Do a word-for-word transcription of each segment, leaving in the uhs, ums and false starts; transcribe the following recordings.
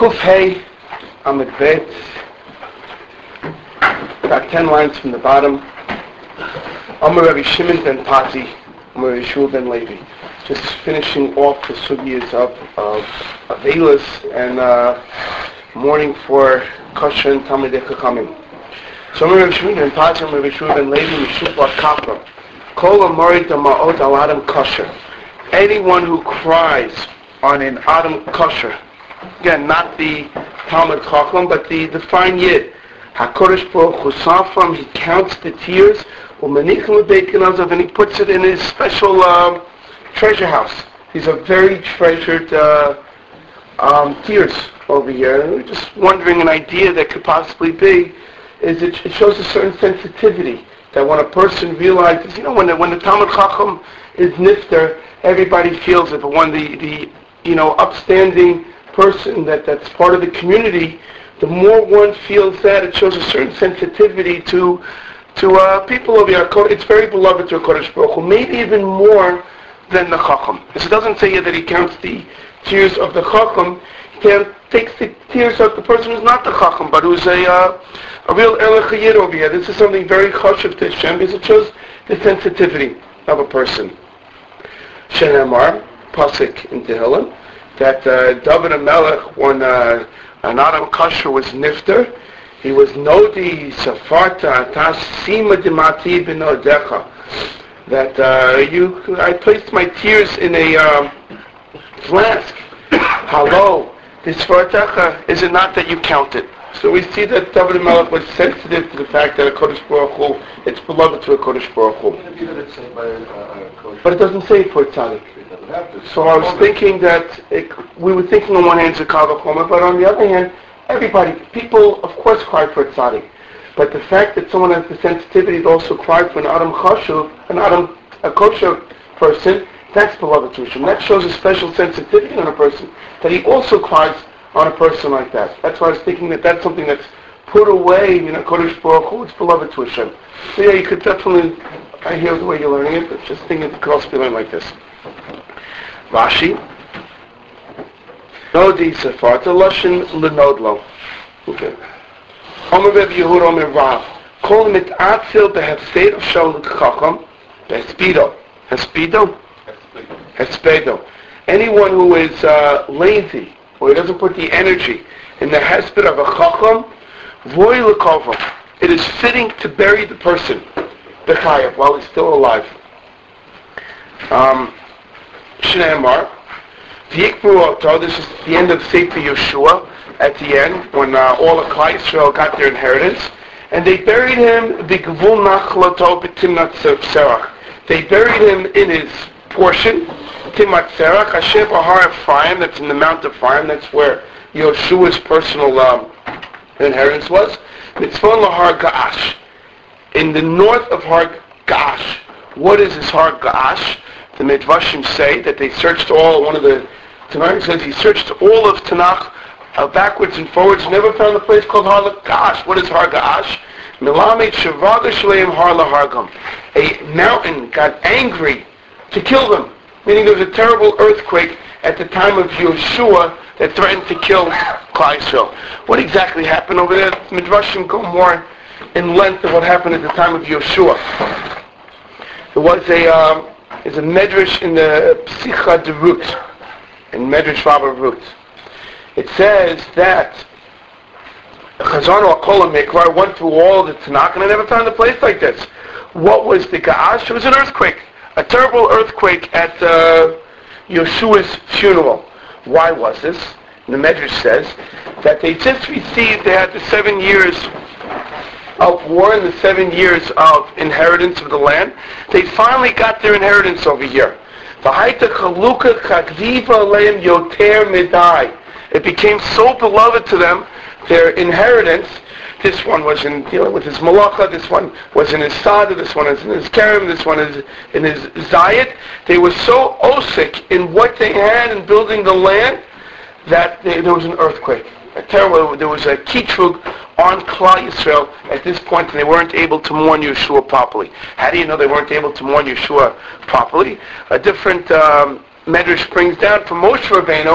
Kuf Hey Amid Bet, about ten lines from the bottom. Amar Rabbi Shimon ben Pati, Amar Rabbi Shua ben Levi. Just finishing off the sugyas of, of Avelis and uh, mourning for Kosher and Talmidei Chachamim. So Amar Rabbi Shimon ben Pati, Amar Rabbi Shua ben Levi, Mishum Bar Kapra. Kol Amari Dama'ot al Adam Kosher. Anyone who cries on an Adam Kosher, again, not the Talmud Chacham, but the, the fine Yid. HaKadosh Baruch Hu saw from, he counts the tears, and he puts it in his special uh, treasure house. These are very treasured uh, um, tears over here. And we're just wondering, an idea that could possibly be, is it, it shows a certain sensitivity, that when a person realizes, you know, when the, when the Talmud Chacham is nifter, everybody feels it, but when the, the you know, upstanding person that, that's part of the community, the more one feels that, it shows a certain sensitivity to to uh, people over here. It's very beloved to HaKadosh Baruch Hu, maybe even more than the Chacham. Because it doesn't say here that he counts the tears of the Chacham. He takes the tears of the person who's not the Chacham, but who's a uh, a real Erlich Yid over here. This is something very chashuv to Hashem, because it shows the sensitivity of a person. Shenamar, Pasuk in Tehillim, that uh, David HaMelech, when uh, an Adam Kosher was nifter, he was Nodi Safarta Tasima Dimati Binodecha. That uh, you, I placed my tears in a um, flask. Hello, this Fartecha, is it not that you count it? So we see that David HaMelech was sensitive to the fact that a Kodesh Baruch Hu, it's beloved to a Kodesh Baruch Hu. But it doesn't say it for tzaddik. So I was thinking that it, we were thinking on one hand Zakal V'chomer, but on the other hand, everybody, people of course cry for a tzaddik. But the fact that someone has the sensitivity to also cry for an Adam Chashuv, an Adam a kosher person, that's beloved to Hashem. That shows a special sensitivity on a person, that he also cries on a person like that. That's why I was thinking that that's something that's put away in a Kodesh Baruch Hu, it's beloved to Hashem. So yeah, you could definitely, I hear the way you're learning it, but just thinking it could also be learned like this. Rashi, Nodi Sefarta Lashon Lenodlo. Okay. Omer Reb Yehuda Omer Rav. Kol Mit'atzil Behefsed of Shalom Chacham Behespido. Hespido? Hespido. Anyone who is uh, lazy, or he doesn't put the energy in the hesped of a Chacham, Voy L'Kovam. It is fitting to bury the person, Bechayav, while he's still alive. Um, Shneimar, V'yikbu Oto, this is the end of Sefer Yeshua, at the end, when uh, all of Klal Yisrael got their inheritance, and they buried him, B'gvul Nachlato B'timnat Serach. They buried him in his portion, Timnat Serach, Asher Bahar Ephraim, that's in the Mount of Ephraim, that's where Yeshua's personal um, inheritance was. Mitzvon Lahar Ga'ash, in the north of Har Ga'ash. What is this Har Ga'ash? The Midrashim say that they searched all, one of the Tanakh says he searched all of Tanakh uh, backwards and forwards, never found a place called Har Ga'ash. What is Har Ga'ash? Milamed Shavaga Shleim Har Lahargam. A mountain got angry to kill them, meaning there was a terrible earthquake at the time of Yeshua that threatened to kill Klal Yisrael. What exactly happened over there? The Midrashim go more in length of what happened at the time of Yeshua. There was a um, there's a medrash in the Psicha de Rut, in Medrash Rabba Rut. It says that Chazon or Kolam Mikvar went through all the Tanakh and I never found a place like this. What was the Ga'ash? It was an earthquake, a terrible earthquake at uh, Yeshua's funeral. Why was this? And the Medrash says that they just received, they had the seven years of war and the seven years of inheritance of the land. They finally got their inheritance over here. It became so beloved to them, their inheritance. This one was in dealing with his malacha, this one was in his sada, this one is in his kerem, this one is in his zayit. They were so osik in what they had in building the land that they, there was an earthquake. A terrible, there was a kitrug on Klal Yisrael at this point, and they weren't able to mourn Yeshua properly. How do you know they weren't able to mourn Yeshua properly? A different um, medrash brings down from Moshe Rabbeinu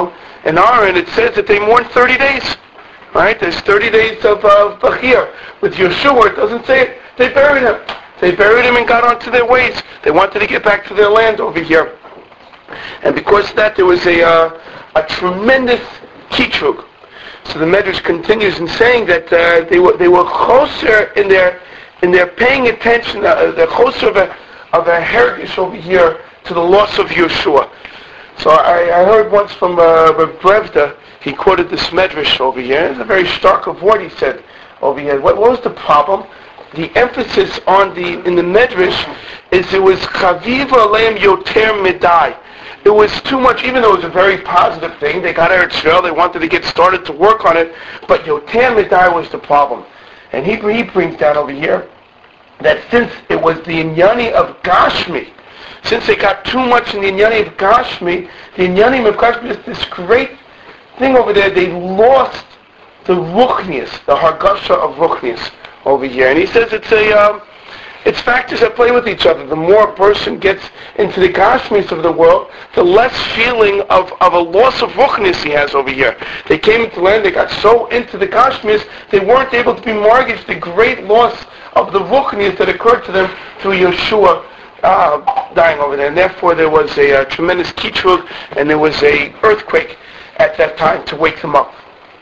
in Aaron, it says that they mourned thirty days. Right? There's thirty days of uh, Bachir. With Yeshua, it doesn't say it. They buried him. They buried him and got onto their ways. They wanted to get back to their land over here. And because of that, there was a uh, a tremendous kitrug. So the Medrash continues in saying that uh, they were they were closer in their in their paying attention. Uh, they're closer of a of a heritage over here to the loss of Yeshua. So I, I heard once from uh, Reb Brevda. He quoted this Medrash over here. It's a very stark of what he said over here. What, what was the problem? The emphasis on the in the Medrash is it was Chaviva Aleim Yoter Midai. It was too much, even though it was a very positive thing. They got Eretz Yisrael, they wanted to get started to work on it, but Yoter Midai was the problem. And he, he brings down over here that since it was the Inyani of Gashmi, since they got too much in the Inyani of Gashmi, the Inyani of Gashmi is this great thing over there. They lost the Ruchnius, the Hargasha of Ruchnius over here. And he says it's a, um, it's factors that play with each other. The more a person gets into the Gashmis of the world, the less feeling of, of a loss of Ruchnius he has over here. They came into land, they got so into the Gashmis, they weren't able to be mortgaged the great loss of the Ruchnius that occurred to them through Yeshua uh, dying over there. And therefore there was a, a tremendous kitrug, and there was a earthquake at that time to wake them up.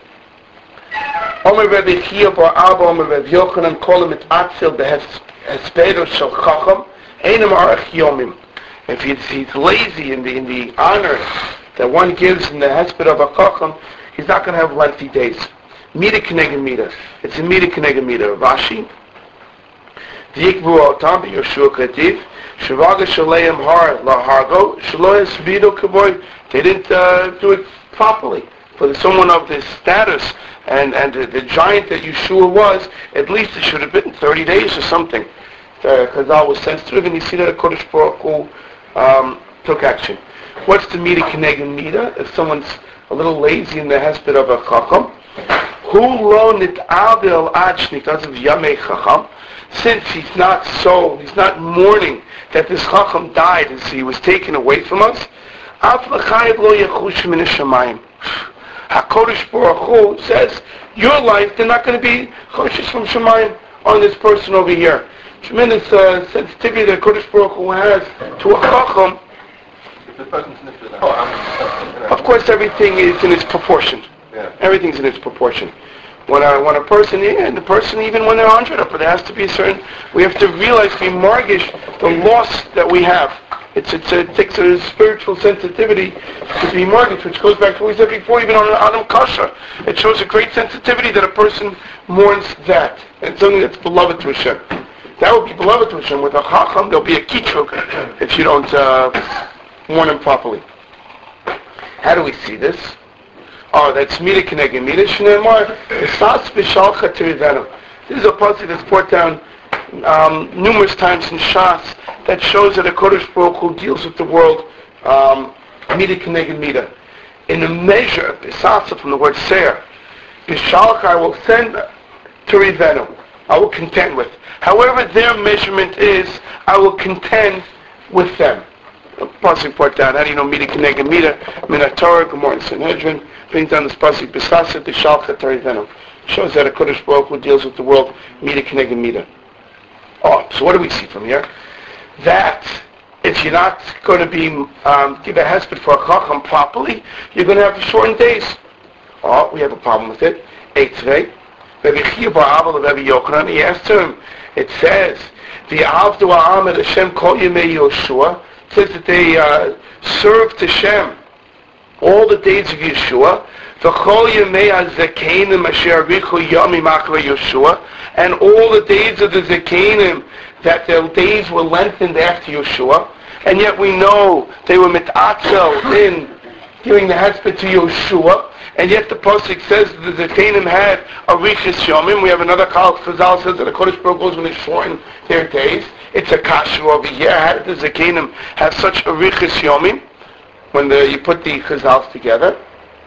Omer Rebbe Chia bar Abba, Omer Rebbe Yochanan, call him it Atzel behespedo shel chacham, einem arach yomim. If he's, he's lazy in the in the honor that one gives in the hesped of a chacham, he's not going to have lengthy days. Mida k'neged mida. It's a mida k'neged mida. Rashi. V'yikvu otam b'Yoshua Kativ. Shavaga shaleim har lahargo shalo esbido kavoy. They didn't uh, do it properly. For someone of this status and, and the, the giant that Yeshua was, at least it should have been thirty days or something. Chazal was sensitive, and you see that HaKadosh Baruch Hu um, took action. What's the Mida K'neged Mida? If someone's a little lazy in the hesped of a Chacham, Hu lo nit'abel ad shnikazav yamei Chacham, since he's not so, he's not mourning that this Chacham died and so he was taken away from us, Af l'chayev lo yechush min hashamayim. HaKadosh Baruch Hu says, your life, they're not going to be choshes from Shemayim on this person over here. Tremendous uh, sensitivity that HaKadosh Baruch Hu has to a Chacham. Of course, everything is in its proportion. Yeah. Everything's in its proportion. When a, when a person, yeah, and the person, even when they're one hundred, but there has to be a certain, we have to realize, we mortgage the loss that we have. It's, it's a, it takes a spiritual sensitivity to be mortgaged, which goes back to what we said before, even on Adam Kasha. It shows a great sensitivity that a person mourns that. And something that's beloved to Hashem. That would be beloved to Hashem. With a Chacham, there'll be a kitrug if you don't uh, mourn him properly. How do we see this? Oh, that's Mida K'neged Mida. Shneimar, Esas B'shalcha Tirivenu. This is a passage that's brought down um, numerous times in Shas that shows that a HaKadosh Baruch Hu deals with the world um, Mida K'neged Mida. In a measure, Esasa from the word Seir, B'shalcha I will send Tirivenu. I will contend with. However their measurement is, I will contend with them. A pasuk brought down. How do you know Mida K'neged Mida? Minatorah, Gemara, and Sanhedrin brings down this pasuk B'sasa B'shalcha Tirivenu. Shows that a HaKadosh Baruch Hu deals with the world Mida K'neged Mida. Oh, so what do we see from here? That if you're not going to be um, give a hesped for a chacham properly, you're going to have shortened days. Oh, we have a problem with it. Eitzvei, Rabbi Chia bar Abba Rabbi Yochanan, he asked him. It says, the Avdu Ha'amid Hashem Kol Yemei Yoshua. It says that they uh, served Hashem all the days of Yeshua. V'chol Yemei HaZekenim Asher Arichu Yomim Achra Yeshua. And all the days of the Zekenim, that their days were lengthened after Yeshua, and yet we know they were mit'atzel in giving the hesped to Yeshua, and yet the pasuk says that the Zekenim had a riches yomim. We have another Chal Chazal says that the Kodesh Baruch Hu when they shorten their days. It's a kasha over here. How did the Zekenim have such a riches yomim when the, you put the Chazals together?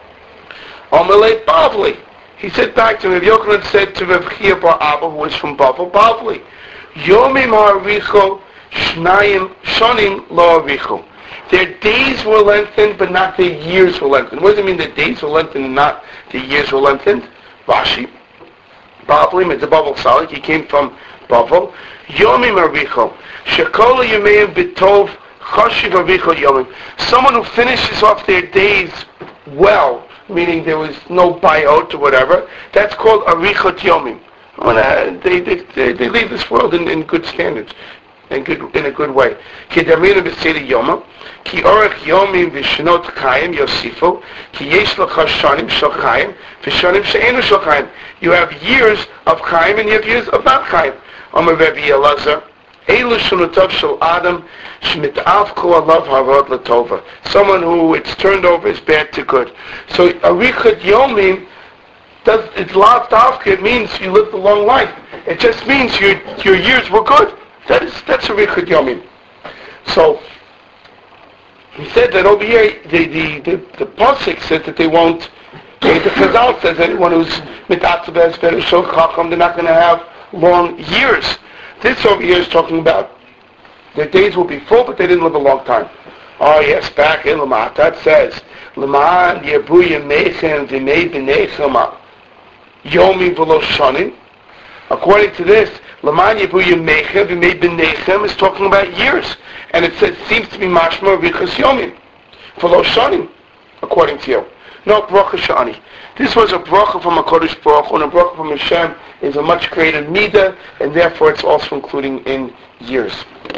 Omelei Bavli. He said back to Rav Yochanan said to Rav Chia bar Abba, who was from Bavel, Bavli, Yomim ha'aricho shnayim shonim lo aricho. Their days were lengthened, but not their years were lengthened. What does it mean their days were lengthened and not the years were lengthened? Rashi. Bablim, it's a Babel Salik. He came from Babel. Yomim Aricho. Shekola Yemeim B'tov Chashiv Aricho Yomim. Someone who finishes off their days well, meaning there was no bayot or whatever, that's called Arichot Yomim. When, uh, they, they, they, they leave this world in, in good standards, in good in a good way. Ki Damina B'Seder Yoma, Ki Orech Yomim V'Shnot Chaim Yosifu, Ki Yesh L'cha Shanim Shel Chaim, V'Shanim She'enu Shel Chaim. You have years of Chaim and you have years of not Chaim. Amar Rebbe Elazar, Eilu Shunutav Shel Adam, Shmitavku Alav Harod Latova. Someone who it's turned over is bad to good. So Arichot Yomim, does it's lav dafka, it means you lived a long life. It just means your your years were good. That is that's a Arichot Yomim. So he said that over here the the the, the pasuk says that they won't. The Chazal says anyone who's mitatzav better shel chacham, they're not going to have long years. This over here is talking about their days will be full, but they didn't live a long time. Oh yes, back in Lamata it says Laman Yebu Yemechem V'Mei B'Nechem Yomi V'Lo Shanim. According to this, Laman Yebu Yemechem V'Mei B'Nechem is talking about years, and it says seems to be mashma Richas Yomim V'Lo Shanim, according to you. No, bracha shani. This was a bracha from a Kodesh Baruch Hu, and a bracha from Hashem is a much greater midah, and therefore it's also including in years.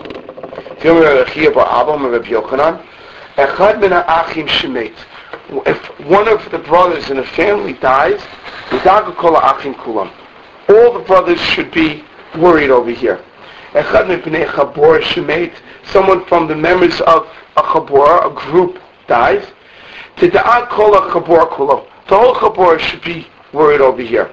If one of the brothers in a family dies, all the brothers should be worried over here. Someone from the members of a chabor, a group, dies. The whole chabor should be worried over here.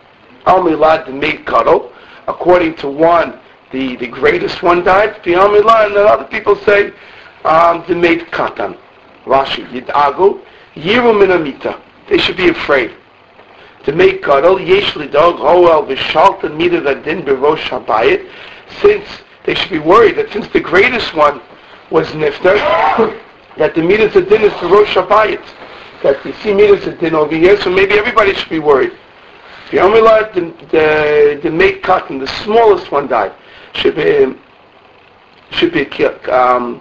According to one, the, the greatest one died. And then other people say um, the maid katan. Rashi yidagu yiru min amita. They should be afraid. The maid gadol yesh lidog hoel v'shaltan mida vadin berosh habayit. Since they should be worried that since the greatest one was nifter, that the midas adin is the rosh habayit. That you see midas adin over here, so maybe everybody should be worried. The Amilad, the the, the maid katan, the smallest one died. Should be should be um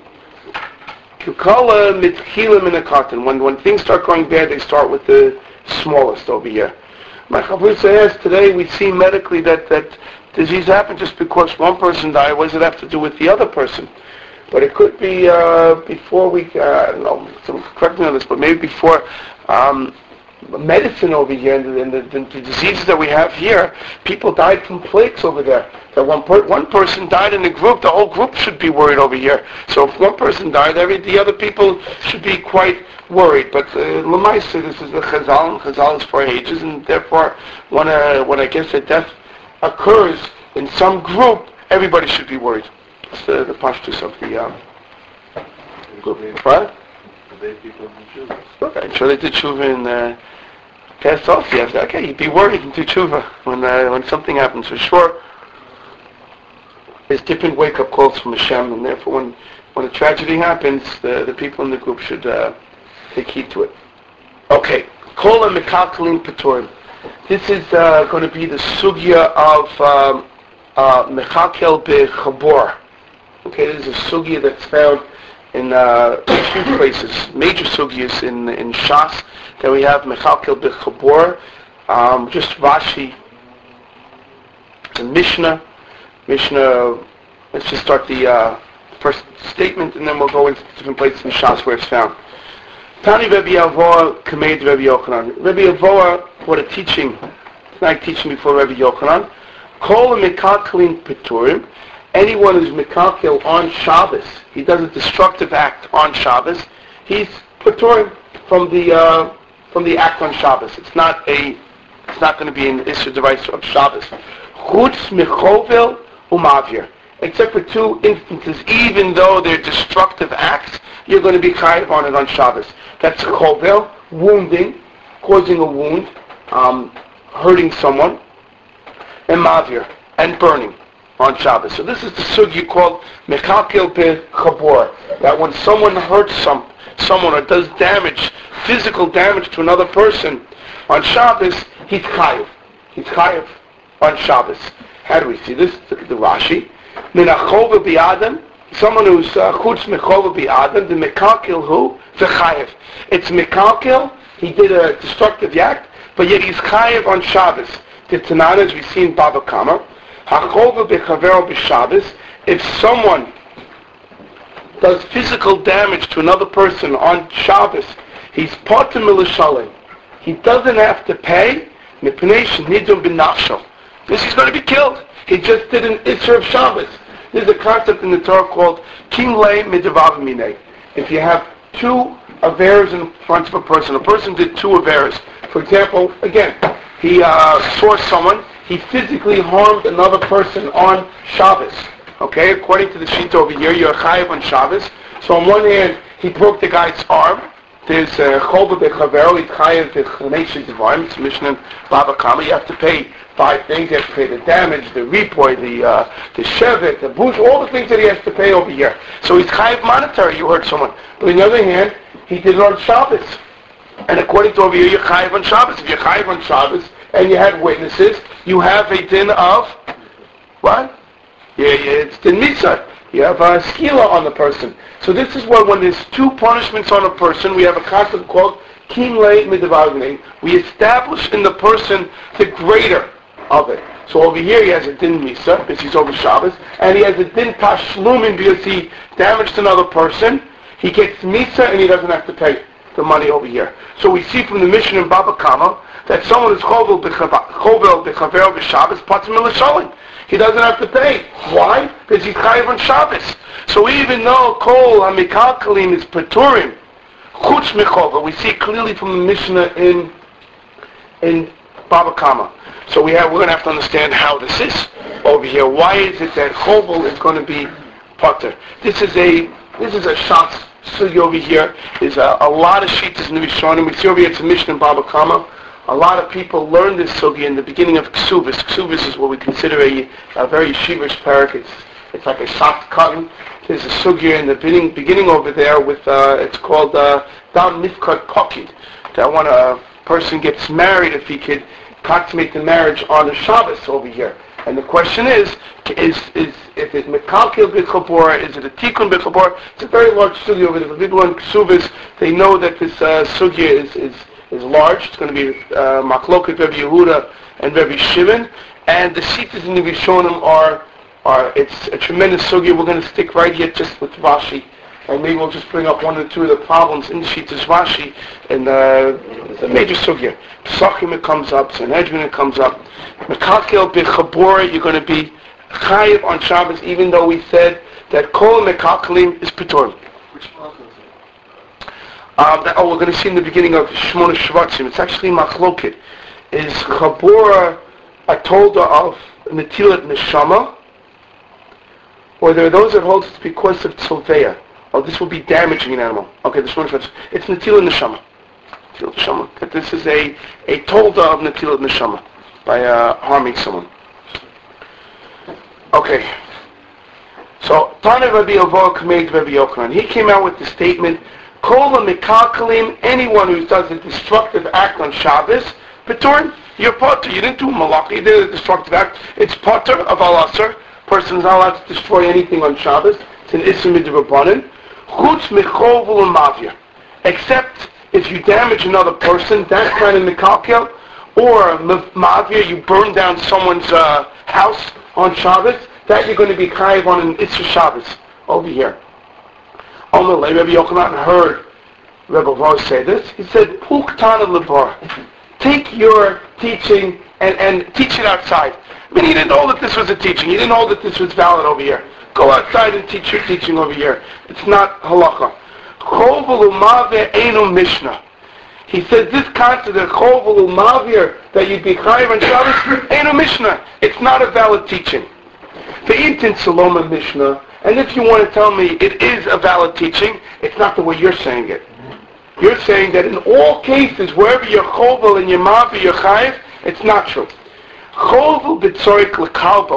kukala mitchilim in a cotton. When when things start going bad, they start with the smallest over here. My chavrusa says today we see medically that that disease happened just because one person died. What does it have to do with the other person? But it could be uh, before we. Uh, I don't know. So correct me on this, but maybe before. Um, medicine over here and, the, and the, the, the diseases that we have here, people died from plagues over there. That one per, one person died in a group, the whole group should be worried over here. So if one person died, every the other people should be quite worried. But Lamaisa, uh, this is the Chazal, and Chazal is for ages, and therefore when a, when I guess a death occurs in some group, everybody should be worried. That's the, the pashtus of the um, group. Right? Okay, I'm sure they did tshuva in uh, past also. Yes, okay, you'd be worried and do tshuva when uh, when something happens. For sure, there's different wake-up calls from Hashem, and therefore, when when a tragedy happens, the the people in the group should uh, take heed to it. Okay, kol mekalkelim paturim. This is uh, going to be the sugya of um, uh, mechakel bechabor. Okay, this is a sugya that's found in uh, a few places, major sugyas in in Shas that we have mechalkel bechabor, um, just Rashi, the Mishnah, Mishnah. Let's just start the uh, first statement, and then we'll go into different places in Shas where it's found. Tani Rebbe Yavoah Kameid Rebbe Yochanan. Rebbe Yavoah, what a teaching! Tonight teaching before Rebbe Yochanan. Kol mekalkelim peturim. Anyone who's mekalkel on Shabbos, he does a destructive act on Shabbos, he's peturim from the uh, from the act on Shabbos. It's not a, it's not going to be an issue device of Shabbos. Chutz mechovel umavir. Except for two instances, even though they're destructive acts, you're going to be chayiv on it on Shabbos. That's chovel, wounding, causing a wound, um, hurting someone, and mavir, and burning. on Shabbos. So this is the sugya called mekalkel b'chabor, that when someone hurts some, someone or does damage, physical damage to another person on Shabbos, he's chayiv. He's chayiv on Shabbos. How do we see this? Look at the Rashi. Min achova bi'adam, someone who's chutz mechova bi'adam, the mekalkel who? The chayiv. It's mekalkel, he did a destructive act, but yet he's chayiv on Shabbos. The Tanana, as we see in Baba Kama, hachova b'chavero b'Shabbos, if someone does physical damage to another person on Shabbos, he's patur milashalim. He doesn't have to pay, mipnei shenidum b'nafsho. This is going to be killed. He just did an Isser of Shabbos. There's a concept in the Torah called Kimlei Midevav Minei. If you have two averes in front of a person, a person did two averes. For example, again, he uh, saw someone, he physically harmed another person on Shabbos. Okay, according to the sheet over here, you're chayiv on Shabbos. So on one hand, he broke the guy's arm. There's chova b'chavero, he's chayiv b'chanei devarim. It's Mishnah in Baba Kama. You have to pay five things. You have to pay the damage, the repoy, the uh, the shevet, the booze, all the things that he has to pay over here. So he's chayiv monetary. You hurt someone. But on the other hand, he did it on Shabbos. And according to over here, you're chayiv on Shabbos. If you're chayiv on Shabbos and you had witnesses, you have a din of what? Yeah, yeah, it's din misa. You have a skila on the person. So this is what, when there's two punishments on a person, we have a concept called kimlei midavagnei. We establish in the person the greater of it. So over here he has a din misa, because he's over Shabbos, and he has a din tashlumin, because he damaged another person. He gets misa and he doesn't have to pay the money over here. So we see from the mission in Baba Kama that someone is chovel b'chavero b'Shabbos patur milashalim. He doesn't have to pay. Why? Because he's chayiv on Shabbos. So even though kol hamikalkalim is paturim, chutz mechova, we see clearly from the Mishnah in in Baba Kama. So we have we're going to have to understand how this is over here. Why is it that chovel is going to be patur? This is a this is a shot sugi over here. There's a, a lot of shittas in the Rishonim. We see over here it's a Mishnah in Baba Kama. A lot of people learn this sugi in the beginning of Ksubis. Ksubis is what we consider a, a very yeshivish parak. It's it's like a soft cotton. There's a sugi in the beginning, beginning over there with uh, it's called uh, Dam Mifkat Pokid. That when a person gets married, if he could consummate the marriage on a Shabbos over here. And the question is, is is if it's mekalkel b'chabor, is it a tikkun b'chabor? It's a very large sugi over there. The people in Ksubis, they know that this uh, sugi is is is large. It's going to be uh, Machloket Rebbe Yehuda and Rebbe Shimon, and the shittas in the Rishonim are are it's a tremendous sugya. We're going to stick right here just with Rashi, and maybe we'll just bring up one or two of the problems in the shittas Rashi, and uh, it's a major sugya. Pesachim it comes up, Sanhedrin it comes up. Mekalkel b'chabor, you're going to be chayiv on Shabbos, even though we said that kol mekalkelim is piturim. Which problem? Um, that, oh, we're going to see in the beginning of Shmona Shvatzim. It's actually Machloket. Is Chabura a tolda of Netilat Neshama? Or there are those that hold it's because of Tzilveya. Oh, this will be damaging an animal. Okay, the Shmona Shvatzim. It's Netilat Neshama. Netilat Neshama. That this is a, a tolda of Netilat Neshama by uh, harming someone. Okay. So, Tana Rabbi Avoa Kameid Rabbi Yochanan. He came out with the statement, Kol mekalkalim, anyone who does a destructive act on Shabbos, Paturin, you're patur. You didn't do malach, you did a destructive act. It's patur of al-asr. Person is not allowed to destroy anything on Shabbos. It's an ism midrabanan. Chutz mechovul mavia. Except if you damage another person, that's kind of mekalkel. Or mavia, you burn down someone's uh, house on Shabbos, that you're going to be chayiv on an Isra Shabbos over here. Amalei, Rabbi Yochanan heard Rebbe Avoa say this. He said, Uktana lebar. Take your teaching and, and teach it outside. I mean, he didn't know that this was a teaching. He didn't know that this was valid over here. Go outside and teach your teaching over here. It's not halacha. Chovel umavir einu mishnah. He said this concept of chovel umavir, that you'd be chayiv on Shabbos, einu mishnah. It's not a valid teaching. Ve'intin saloma mishnah. And if you want to tell me it is a valid teaching, it's not the way you're saying it. You're saying that in all cases, wherever you're chovel and you're mavi, you're chayiv, it's not true. Chovel b'tzorik l'kalbo.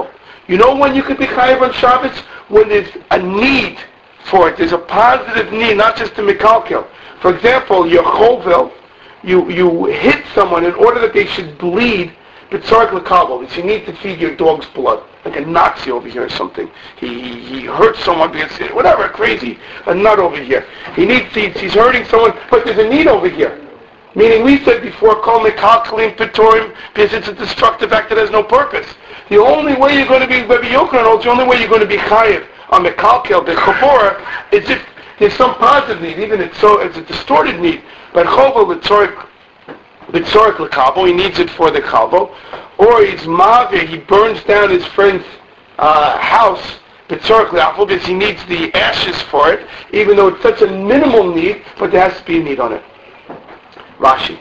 You know when you could be chayiv on Shabbos? When there's a need for it. There's a positive need, not just to mekalkel. For example, your chovel, you you hit someone in order that they should bleed. B'tzorik l'kabel, because you need to feed your dog's blood, like a Nazi over here or something. He he, he hurt someone because whatever, crazy, a nut over here. He needs he's, he's hurting someone, but there's a need over here. Meaning we said before, kol mekalkelim petorim, because it's a destructive act that has no purpose. The only way you're going to be Rabbi Yochanan holds, the only way you're going to be chayiv on mekalkel b'chabora is if there's some positive need, even if it's so it's a distorted need. But chovel l'tzorik b'tzorik l'kabel, he needs it for the kabel, or he's mavir, he burns down his friend's uh, house b'tzorik l'afel because he needs the ashes for it, even though it's such a minimal need, but there has to be a need on it. Rashi.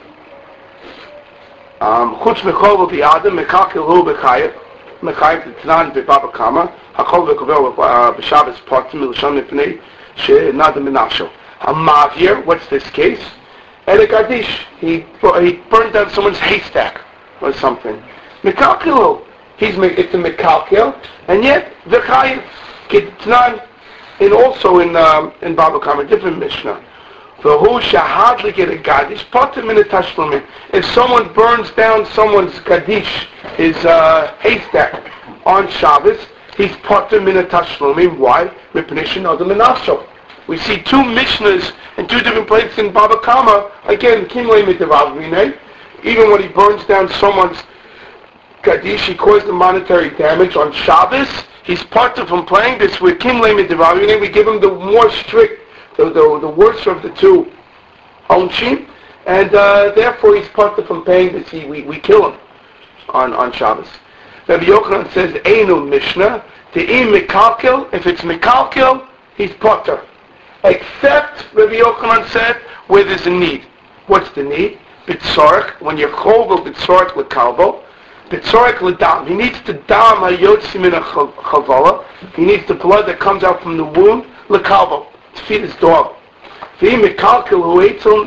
Chutz mechovel b'adam mekakel hu b'chayev mechayev t'tnan b'baba kama hakol v'kovel b'shabbos partim milshon mipnei she'nadam minasho. A mavir, what's this case? Ele Gadish, he he burned down someone's haystack or something. Mekalkel, he's it's a mekalkel, and yet the chayiv kitnan, and also in um, in Baba Kama, different Mishnah. V'hu shahadli get a Gadish, patim min tashlumim. If someone burns down someone's Gadish, his uh, haystack on Shabbos, he's patim min tashlumim. Why? Mipnishin adam minasho. We see two Mishnahs in two different places in Baba Kama. Again, Kimlei Mitavavine. Even when he burns down someone's Kaddish, he caused the monetary damage on Shabbos. He's parted from playing this with Kimlei Mitavavine. We give him the more strict, the, the, the worst of the two Onshim. And uh, therefore he's parted from paying this. He, we, we kill him on, on Shabbos. Rabbi Yochanan says, Einu Mishnah. Te'im Mekalkel. If it's Mekalkel, he's parted. Except, Rabbi Yochanan said, where there's a need. What's the need? B'tzorik, when you're chovel b'tzorik l'kalbo, b'tzorik l'dam. He needs the dam ha'yotzi min ha'chavala. He needs the blood that comes out from the wound, l'kalbo, to feed his dog. V'im mekalkel hu eitzel,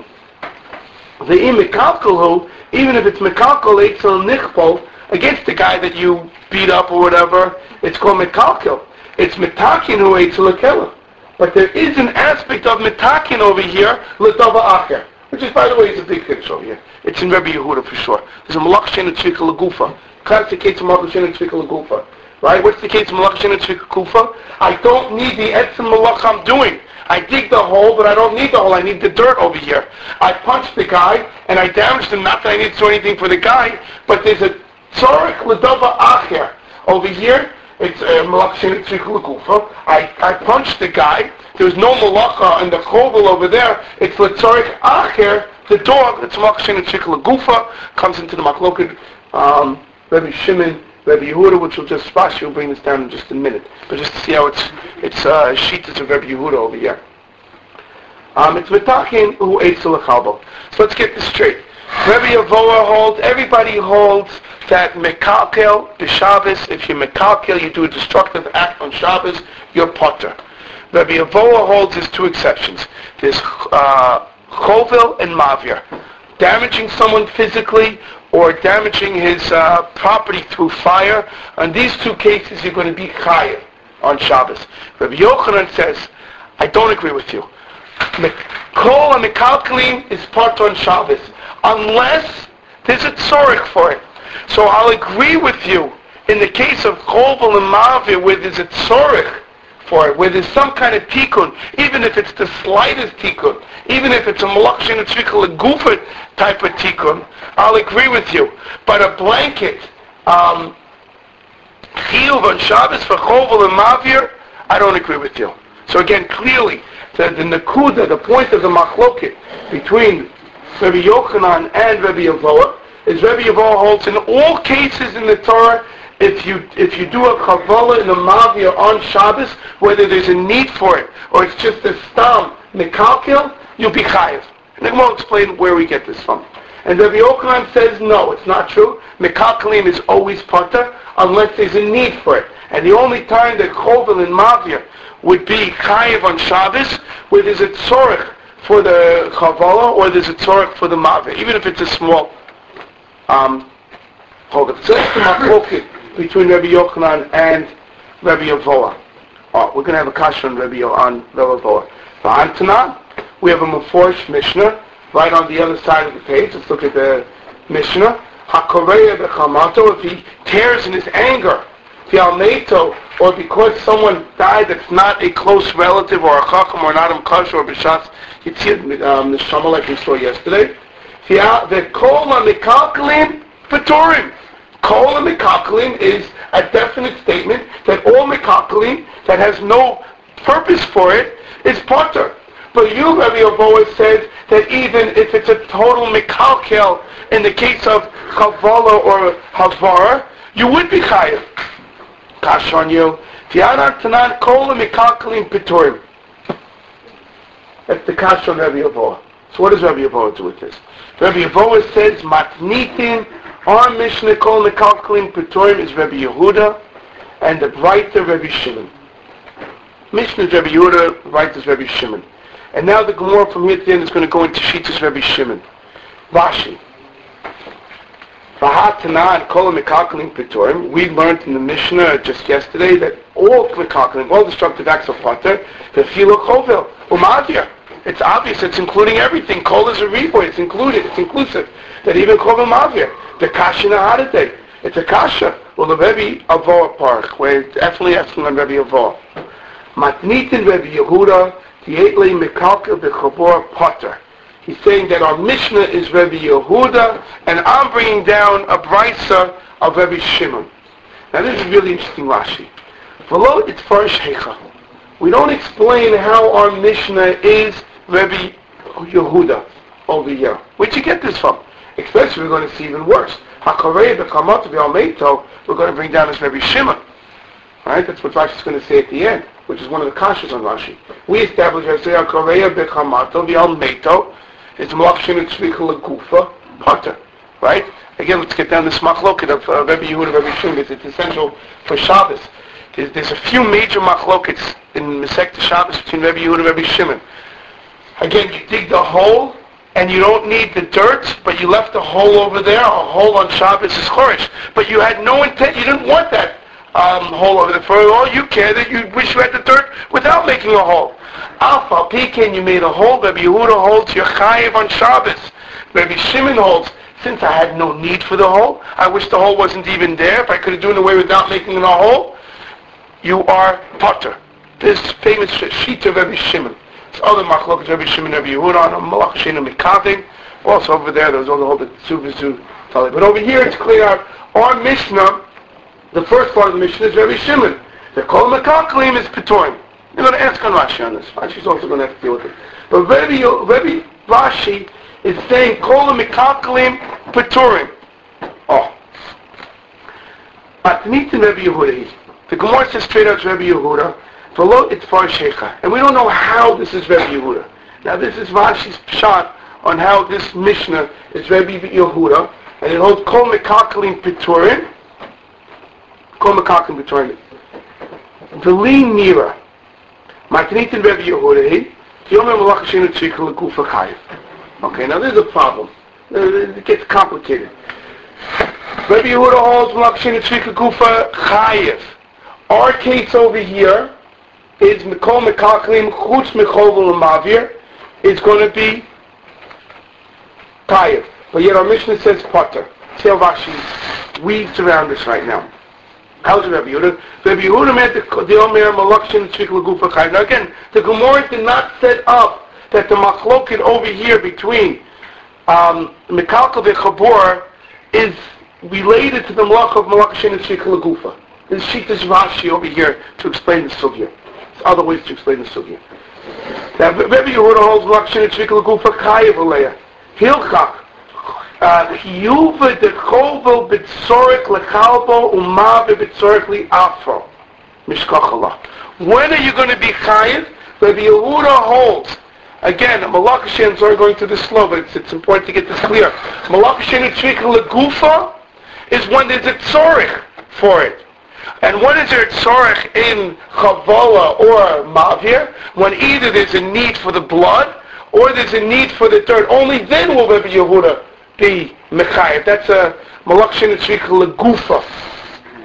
v'im mekalkel hu, even if it's mekalkel eitzel nichpol, against the guy that you beat up or whatever, it's called mekalkel. It's metakin hu eitzel l'kelah. But there is an aspect of mitakin over here, l'dava acher, which is, by the way, is a big picture over here. It's in Rabbi Yehuda for sure. There's a malach shein and tzvika l'gufa. Classic case of malach shein and tzvika l'gufa. Right? What's the case of malach shein and tzvika l'gufa? I don't need the etzem malach I'm doing. I dig the hole, but I don't need the hole. I need the dirt over here. I punched the guy, and I damaged him. Not that I need to do anything for the guy, but there's a tzorich l'dava acher over here. It's malach shein and tzvika l'gufa. I I punched the guy. There's no malacha in the chovel over there. It's l'tzorik acher, the dog. It's malach shein and tzvika l'gufa. Comes into the machloket. Um, Rabbi Shimon, Rabbi Yehuda, which will just Rashi will bring this down in just a minute. But just to see how it's it's uh, shittas of Rabbi Yehuda over here. Um, it's metakin who ate l'chalbo. So let's get this straight. Rabbi Yevoah holds. Everybody holds that mekalkel b'Shabbos. If you mekalkel, you do a destructive act on Shabbos, you're potter. Rabbi Yevoah holds there's two exceptions. There's uh, chovel and mavir. Damaging someone physically or damaging his uh, property through fire. In these two cases, you're going to be chayiv on Shabbos. Rabbi Yochanan says, I don't agree with you. Kol and mekalkelim is part on Shabbos, unless there's a tzorich for it. So I'll agree with you in the case of chovel and mavir where there's a tzorich for it, where there's some kind of tikkun, even if it's the slightest tikkun, even if it's a malach shein and tzvika l'gufa type of tikkun, I'll agree with you. But a blanket um, chiyuv on Shabbos for chovel and mavir, I don't agree with you. So again, clearly, the, the nakuda, the point of the machloket between Rabbi Yochanan and Rabbi Yevoah is Rabbi Yevoah holds in all cases in the Torah, if you if you do a chavala in a mavir on Shabbos, whether there's a need for it or it's just a stam mekalkel, you'll be chayiv. And then we'll explain where we get this from. And Rabbi Yochanan says no, it's not true. Mekalkelim is always pater unless there's a need for it. And the only time that chovel and mavir would be chayiv on Shabbos, where there's a tzorich for the chavala or there's a tzorich for the mavir, even if it's a small um, chovel. So that's the machloket between Rabbi Yochanan and Rabbi Yevoah. Oh, we're going to have a kasha on Rabbi Yo, on Rabbi Yevoah. For Antana, we have a Meforish Mishnah right on the other side of the page. Let's look at the Mishnah. HaKoreya b'chamato, if he tears in his anger, Fialmeto, or because someone died that's not a close relative or a chacham or not a mkash or b'shas yitzir neshama like we saw yesterday. The kol ha'mikalkalim p'turim. Kol ha'mikalkalim is a definite statement that all mikalkalim that has no purpose for it is potter. But you, Rabbi Yevoah, said that even if it's a total mikalkel in the case of chavala or havara, you would be chayav. Kash on you. Tianar tanan kol mikalkalim piturim. That's the kash on Rabbi Yevoah. So what does Rabbi Yevoah do with this? Rabbi Yevoah says matnitin. Our Mishnah kol mikalkalim piturim is Rabbi Yehuda, and the writer Rabbi Shimon. Mishnah is Rabbi Yehuda, writer is Rabbi Shimon. And now the Gemara from here to the end is going to go into Shittas Rabbi Shimon. Rashi. V'hatana and kol mikalkalim piturim. We learned in the Mishnah just yesterday that all mikalkalim, all destructive acts of potter, the filo chovel, umavir. It's obvious. It's including everything. Kol is a riboy. It's included. It's inclusive. That even chovel mavir. The kasha nahadate. It's a kasha. Well, the Rebbe Avoah Park, where it's definitely asking on Rebbe Avoah. Matnitin Rebbe Yehuda. He's saying that our Mishnah is Rabbi Yehuda, and I'm bringing down a brisa of Rabbi Shimon. Now this is really interesting, Rashi. Below it's Farish Hecha. We don't explain how our Mishnah is Rabbi Yehuda over here. Where'd you get this from? Especially we're going to see even worse. HaKorei b'chamat v'almeito, we're going to bring down as Rabbi Shimon. Right? That's what Rashi's going to say at the end, which is one of the kashas on Rashi. We established that say HaKoreya b'chamato v'almeito is Malach Shinu Tzvika L'Gufa Potter. Right? Again, let's get down this machloket of uh, Rabbi Yehuda and Rabbi Shimon. It's essential for Shabbos. There's, there's a few major machlokets in Masechta Shabbos between Rabbi Yehuda and Rabbi Shimon. Again, you dig the hole, and you don't need the dirt, but you left a hole over there. A hole on Shabbos is chorish. But you had no intent, you didn't want that Um, hole over there. For all you care that you wish you had the dirt without making a hole. Alpha Pekin, you made a hole. Rabbi Yehuda holds your chayiv on Shabbos. Rabbi Shimon holds, since I had no need for the hole, I wish the hole wasn't even there. If I could have done away without making a hole, you are potter. This famous sheet of Rabbi Shimon. This other machlok Rabbi Shimon, Rabbi Yehuda on a malach shenu mikavim. Also over there, there was all the whole tzuvizu tali. But over here, it's clear out our Mishnah. The first part of the Mishnah is Rabbi Shimon. The kol mekaklim is piturim. You're going to ask on Rashi on this. Rashi's also going to have to deal with it. But Rabbi, Rabbi Rashi is saying kol mekaklim piturim. Oh. Atnitin Rabbi Yehuda. The Gemara says straight out to Rabbi Yehuda. Below it's far shecha. And we don't know how this is Rabbi Yehuda. Now this is Rashi's shot on how this Mishnah is Rabbi Yehuda. And it holds kol mekaklim piturim. Kol mekakim b'torim. V'li nira. Matnitin Rabbi Yehuda. Yomer malach shenu tzvika l'gufa chayiv. Okay, now there's a problem. It gets complicated. Rabbi Yehuda holds malach shenu tzvika l'gufa chayiv. Our case over here is kol mekakim chutz mechovel l'mavir is going to be chayiv. But yet our Mishnah says potter. See how Rashi weaves around this right now. How's Rabbi Yehuda? Rabbi Yehuda made the Omer Malakshin Tzvik L'Gufa Chayiv. Now again, the Gemara did not set up that the machloket over here between um, Mekalka v'Chabor is related to the malach of Malakshin Tzvik L'Gufa. This sheet is Rashi over here to explain the sugya. There's other ways to explain the sugya. Now Rabbi Yehuda holds Malakshin Tzvik L'Gufa Chayiv Aleya. Hilchak. Chiyuva de chovel b'tzorik lechalbo umav b'tzorik li'afro mishkachala. When are you going to be chayiv? Rabbi Yehuda holds. Again, Malach Hashem, sorry going through this slow, but it's, it's important to get this clear. Malach Hashem tzvika legufa is when there's a tzorich for it. And when is there a tzorich in chavala or mavir? When either there's a need for the blood or there's a need for the dirt. Only then will Rabbi Yehuda be mechayev. That's a malach shenu tzvika legufa.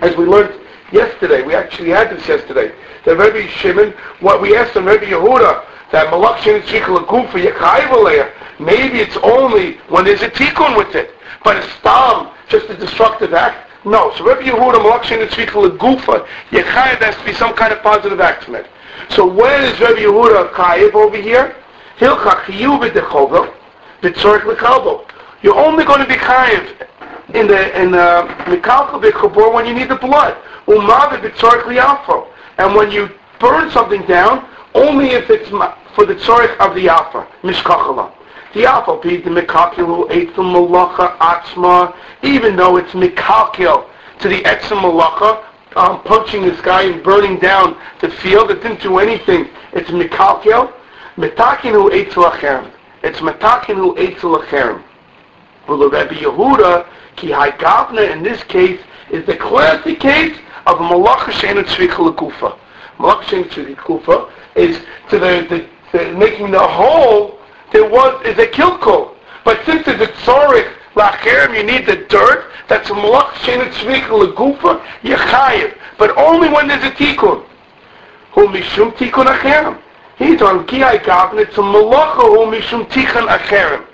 as we learned yesterday, we actually had this yesterday, that Rabbi Shimon, what we asked him, Rabbi Yehuda, that Malach Shein Tzricha L'Gufa Yechayev Aleya, maybe it's only when there's a tikkun with it, but it's stam, just a destructive act. No, so Rabbi Yehuda, Malach Shein Tzricha L'Gufa Yechayev, there has to be some kind of positive act from it. So when is Rabbi Yehuda Chayev over here? Hilcha Chiyuv V'Dechovel V'Tzorich L'Kalbo. You're only going to be Chayev in the in the Mikalka V'Chabor when you need the blood. Umav V'Tzorich L'Yafo. And when you burn something down, only if it's for the tzorich of the yafa, mishkachala. The yafa be the mikakil who ate the malacha atzma, even though it's mikakil to the etzem malacha, um, punching this guy and burning down the field. It didn't do anything. It's mikakil. Metakin who ate lacherem. It's metakin who ate lacherem. Well, the Rebbe Yehuda ki haygavna in this case is the classic case of a malacha she'enu tzricha l'gufa. Malacha she'enu tzricha l'gufa is to the, the, the making the whole. There was is a kilkul, but since there's a tzorich lacherem, you need the dirt. That's a malacha she'enu tzricha l'gufa yechayev, but only when there's a tikkun. Hu mishum tikkun acherem. He's on ki haygavna. It's a malacha hu mishum tikkun acherem.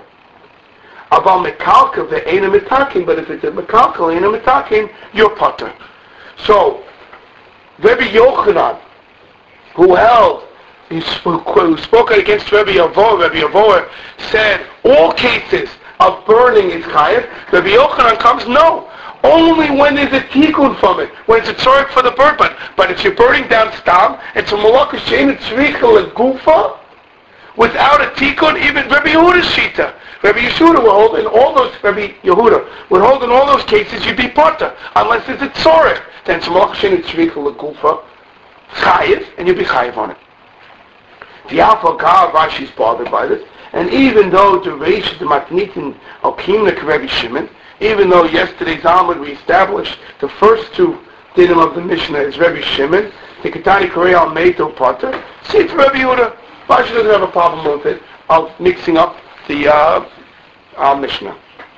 About mekalka ve'ena mitakin, but if it's a mekalka ve'ena mitakin, you're potter. So, Rabbi Yochanan, who held, he spoke, who spoke against Rabbi Yavoah, Rabbi Yavoah said all cases of burning is chayev. Rabbi Yochanan comes, no, only when there's a tikkun from it, when it's a tzorich for the bird. But but if you're burning down stam, it's a malachas she'enu tzricha l'gufa without a tikkun. Even Rabbi Yehuda's shita. Rabbi Yehuda will hold in all those, Rabbi Yehuda would hold in all those cases you'd be potter, unless there's a tzorich. Then it's malach she'enu tzricha l'gufa chayev, and you'll be chayev on it. The Alpha Gav Rashi's bothered by this, and even though the Reish the Matnitin al Kimnik Rabbi Shimon, even though yesterday's Amud we established the first two dinim of the Mishnah is Rabbi Shimon, the Ketani Korei al Meito Potter, see for Rabbi Yehuda, Rashi doesn't have a problem with it of mixing up the uh, uh, Mishnah.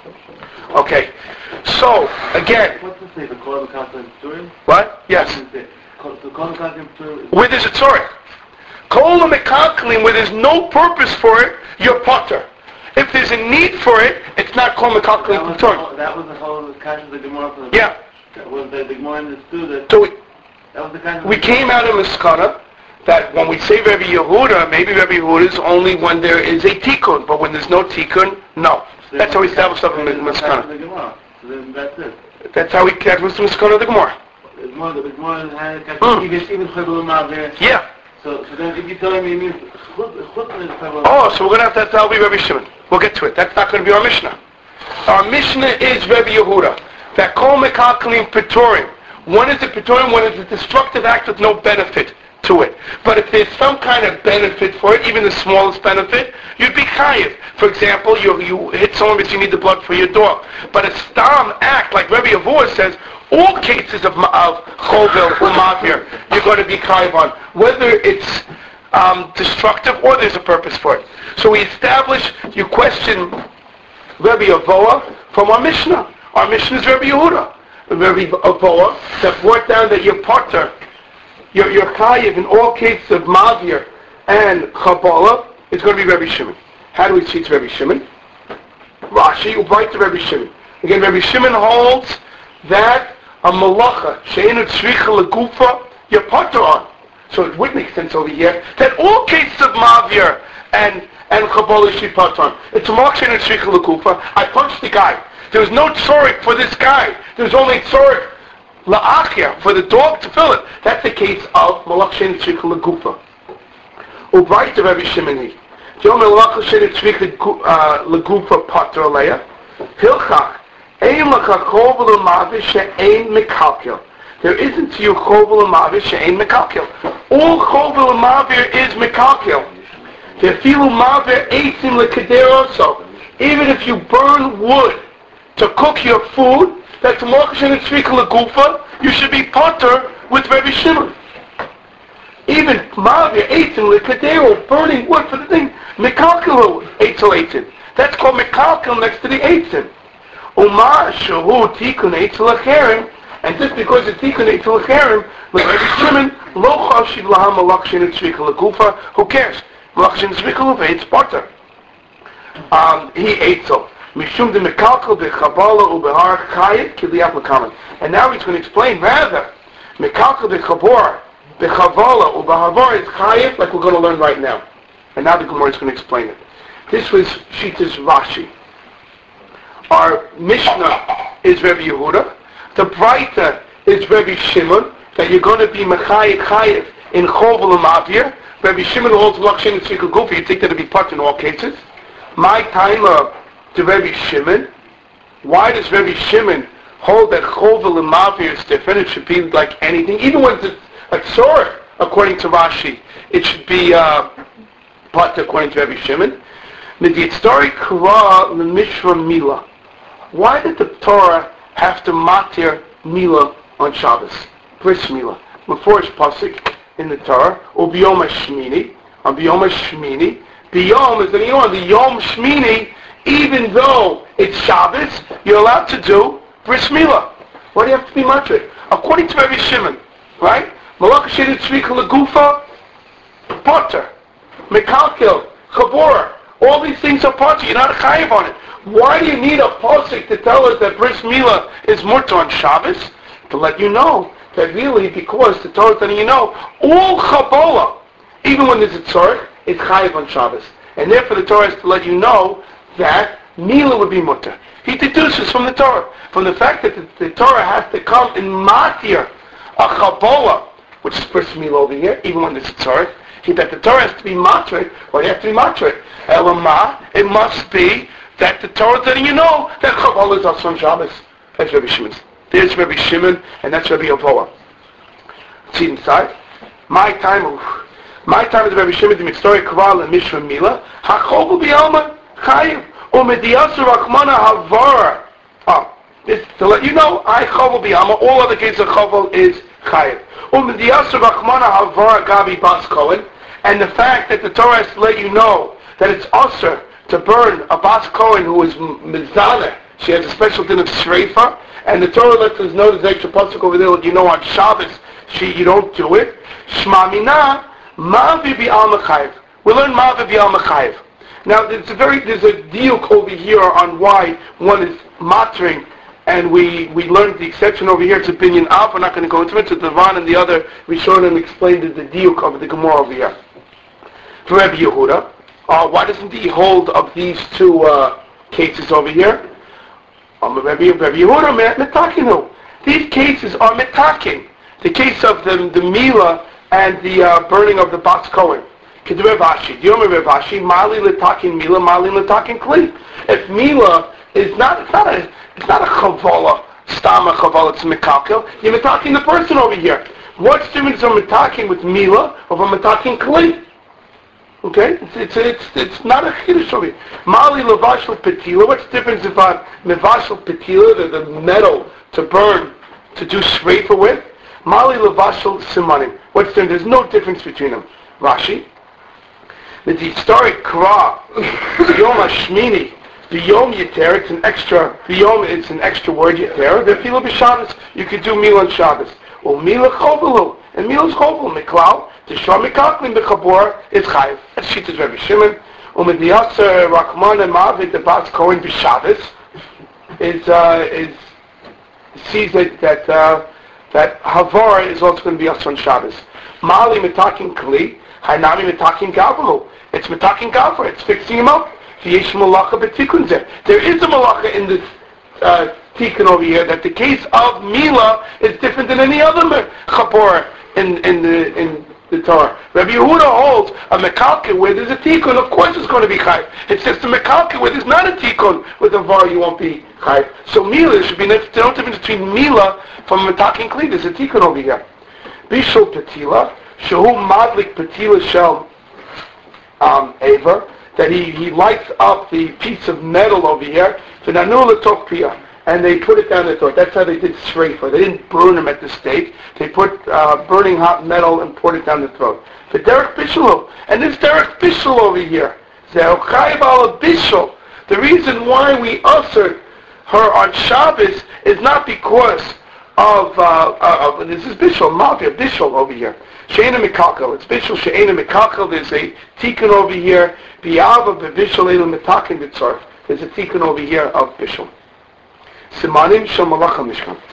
Okay, so again. What's the say? The Kol Mekalim Pturim? What? Yes. The Kol Mekalim Pturim. Where there's a tzorich. Kol Mekalim, where there's no purpose for it, you're potter. If there's a need for it, it's not Kol Mekalim Pturim. That was the whole kind of the Gemara for the Yeah. That was the, the Gemara understood that. So we, that was the kind of we came out of Miskana that when we say Rabbi Yehuda, maybe Rabbi Yehuda is only when there is a tikkun, but when there's no tikkun, no. So that's how we established up in Miskana. So then that's it. That's how we that was the Miskana of the Gemara. The Gemara, the Gemara had Mm. even even Chayvul Ma'aver. Yeah. So so then if you're telling me it means Chut Chut is Chayvul. Oh, so we're going to have to that'll be Rabbi Shimon. We'll get to it. That's not going to be our Mishnah. Our Mishnah is Rabbi Yehuda. That Kol Mekalim Pturim. One is a Pturim, one is a destructive act with no benefit to it. But if there's some kind of benefit for it, even the smallest benefit, you'd be chayiv. For example, you you hit someone because you need the blood for your dog. But a stam act, like Rabbi Yavoah says, all cases of, of chovel or mavir, you're going to be chayiv on. Whether it's um, destructive or there's a purpose for it. So we establish, you question Rabbi Yavoah from our Mishnah. Our Mishnah is Rabbi Yehuda. Rabbi Yavoah that brought down that your potter, your, your chayiv in all cases of mavir and Kabbalah is going to be Rabbi Shimon. How do we teach Rabbi Shimon? Rashi, ubayt to Rabbi Shimon. Again, Rabbi Shimon holds that a malacha, she'enu tzricha l'gufa, you're potter on. So it would make sense over here that all cases of mavir and and Kabbalah should potter on. It's a malacha she'enu tzricha l'gufa. I punched the guy. There was no tzorich for this guy. There was only tzorich la'achia, for the dog to fill it. That's the case of malach she'enu tzricha l'gufa. Ubayt to Rabbi Shimon. There isn't to you chovel u'mavir she'ein mekalkel. All chovel u'mavir is mekalkel. The filu mavir eitzim l'kader also. Even if you burn wood to cook your food, that's malach she'ein tzrika l'gufa, you should be potter with Rabbi Shimon. Even mavir eitzim l'kader, burning wood for the thing, mekalkel eitzel eitzim. That's called mekalkel next to the eitzim. Umar shahu tikun eitzel acherim. And just because it's tikkun eitel acherim, like Rabbi Shimon, lo chashiv laha malach shein tzrika legufa. Who cares? Malach shein tzrika legufa, it's butter. Um, he ate so. Mishum de mekalkel bechabala ubehar chayit kiliat lekaman. And now he's going to explain rather mekalkel bechabor bechavala ubehavar is chayit, like we're going to learn right now. And now the Gemara is going to explain it. This was Shitas Rashi. Our Mishnah is Rabbi Yehuda. The Breita is Rabbi Shimon, that you're going to be Mechayiv Chayiv in Chovel and Mavir. Rabbi Shimon holds Lakshin and Tzvika Gufi. You think that it'll be put in all cases. My timer to Rabbi Shimon. Why does Rabbi Shimon hold that Chovel and Mavir is different? It should be like anything. Even when it's a tzorech, according to Rashi, it should be uh, put according to Rabbi Shimon. Miditzari Kra L'Mishra Mila. Why did the Torah have to matir Mila on Shabbos? Bris Mila. Before it's pasuk in the Torah, or Biyom Shmini. On Biyom Shmini, Biyom is that you know on the Yom Shmini, even though it's Shabbos, you're allowed to do Bris Mila. Why do you have to be matir? According to Rabbi Shimon, right? Malach Shedit Tzvika Legufa, Potter, Mekalkel, Chabor. All these things are potter. You're not a chayiv on it. Why do you need a pasuk to tell us that bris milah is mutter on Shabbos? To let you know that really, because the Torah is letting you know, all chabola, even when there's a tzorech, is chayiv on Shabbos. And therefore the Torah is to let you know that milah would be mutter. He deduces from the Torah, from the fact that the, the Torah has to come in matir, a chabola, which is bris milah over here, even when there's a tzorech. He, that the Torah has to be matrit, well, you have to be matrit. Elamah, it must be that the Torah is letting you know that Chaval is also on Shabbos. That's Rabbi Shimon. There's Rabbi Shimon, and that's Rabbi Avoa. See inside. My time, my time is Rabbi Shimon, the Mitzvah Kaval and Mishra Mila. HaChovel B'Yalma Chayiv, U'Mediyasu Rachmana Havara. Oh, this to let you know, I Chovel B'Yalma. All other cases of Chovel is Chayiv. U'Mediyasu Rachmana Havara Gabi Bas Kohen. And the fact that the Torah has to let you know that it's usher to burn a Bas Kohen who is Mizaneh. She has a special din of Shreifa. And the Torah lets us know there's extra pasuk over there that you know on Shabbos she, you don't do it. Shma Mina, Ma'avi B'Al Mechayiv. We learn Ma'avi B'Al Mechayiv. Now there's a very, there's a diuk over here on why one is matering. And we, we learned the exception over here. It's a binyan av. We're not going to go into it. So Devan and the other Rishonim explained the, the diuk of the Gemara over here. For Rabbi Yehuda, uh, why doesn't he hold of these two uh, cases over here? Um, Rabbi, Rabbi Yehuda, metakin. These cases are metakin. The case of the, the Mila and the uh, burning of the Bas Kohen. Kedravashi, Yom Ravashi, Mali letakin Mila, Mali letakin Kli. If Mila is not, it's not a, it's not a chavala, stama chavala, it's a mekalkel. You're metakin the person over here. What's the difference of metakin with Mila or from metakin Kli? Okay, it's it's it's, it's not a chiddush over here. Mali levashel petila. What's the difference if I'm mevashel petila, the, the metal to burn, to do shreifa with? Mali levashel simanim. What's the difference? There's no difference between them. Rashi, the historic kra, the yom hashmini, the yom yeter. It's an extra. The yom it's an extra word yeter. The filo b'Shabbos. You could do mila on Shabbos. Well, mila chovalu and mila's chovalu miklau. The Shom Mikaklin B'Chabor is Chayiv. That's Shittas Rabbi Shimon. Umediyasa Rachman and Ma'avid the Bas Kohen B'Shabbos is uh, is sees that that uh, that Havara is also going to be us on Shabbos. Mali Metakin Kli, Hainami Metakin Gavru. It's Metakin Gavru. It's fixing him up. V'yesh Malacha B'Tikun Zeh. There is a Malacha in this uh, Tikkun over here that the case of Mila is different than any other Chabor in in the in the Torah. Rabbi Yehuda holds a mekalke where there's a tikkun, of course it's going to be chayv. It's just a mekalke where there's not a tikkun with a var, you won't be chayv. So mila should be no difference between mila from metakin kli. There's a tikkun over here. Bishul petila, shehu madlik petila shel um, aver, that he, he lights up the piece of metal over here, v'nanu l'tok piyah. And they put it down their throat. That's how they did shreifa. They didn't burn them at the stake. They put uh, burning hot metal and poured it down the throat. But Derek Bishul, and this Derek Bishul over here, Bishul. The reason why we ushered her on Shabbos is not because of, uh, uh, of this is Bishul, Mavir, Bishul over here. She'ena Mikakel, it's Bishul She'ena Mikakel, there's a tikkun over here, B'yava B'Bishul Eilu Mitakin B'Tzorf, there's a tikkun over here of Bishul. Simanim Shel Malach HaMishkan.